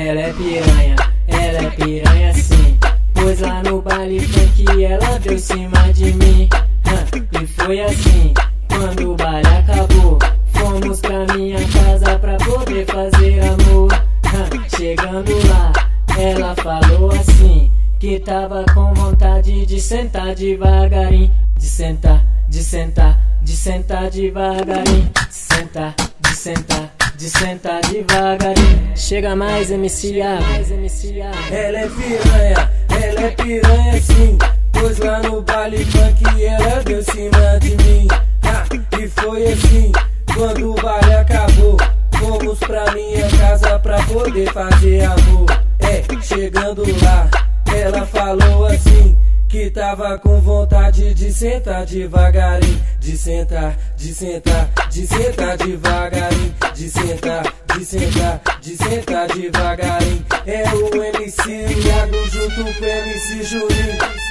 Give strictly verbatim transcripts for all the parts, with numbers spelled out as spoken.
Ela é piranha, ela é piranha sim. Pois lá no baile funk ela deu em cima de mim. hum, E foi assim, quando o baile acabou, fomos pra minha casa pra poder fazer amor. hum, Chegando lá, ela falou assim, que tava com vontade de sentar devagarinho. De sentar, de sentar, de sentar devagarinho. De sentar, de sentar, de sentar devagarinho. Chega mais M C A, mais M C A. Ela é piranha, ela é piranha sim. Pois lá no baile funk ela deu em cima de mim. ah, E foi assim, quando o baile acabou, fomos pra minha casa pra poder fazer amor. É, chegando lá, ela falou assim, que tava com vontade de sentar devagarinho. De sentar, de sentar, de sentar devagarinho. De sentar, de sentar, de sentar devagarinho. É o M C Iago junto com o M C Juninho.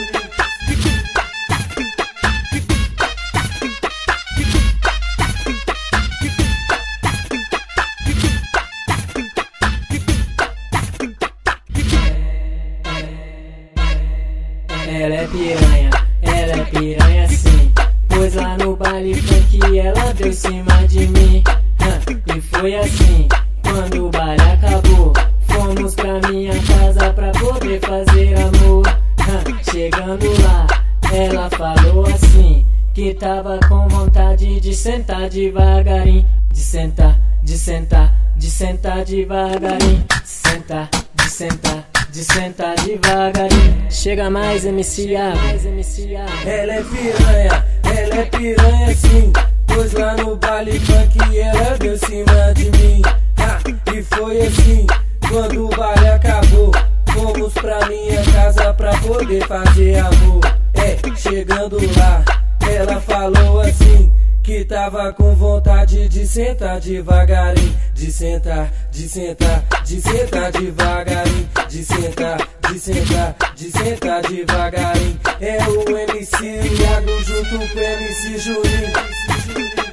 Ela é piranha, ela é piranha sim. Pois lá no baile funk ela deu em cima de mim. hum, E foi assim, quando o baile acabou, fomos pra minha casa pra poder fazer amor. hum, Chegando lá, ela falou assim, que tava com vontade de sentar devagarinho. De sentar, de sentar, de sentar devagarinho. De sentar, de sentar, de sentar devagarinho. Chega mais M C A, mais M C A. Ela é piranha, ela é piranha sim. Pois lá no baile funk ela deu em cima de mim. ah, E foi assim, quando o baile acabou, fomos pra minha casa pra poder fazer amor. É, chegando lá, ela falou assim, que tava com vontade de sentar devagarinho. De sentar, de sentar, de sentar devagarinho. De sentar, de sentar, de sentar devagarinho. É o M C Iago junto com o M C Juninho.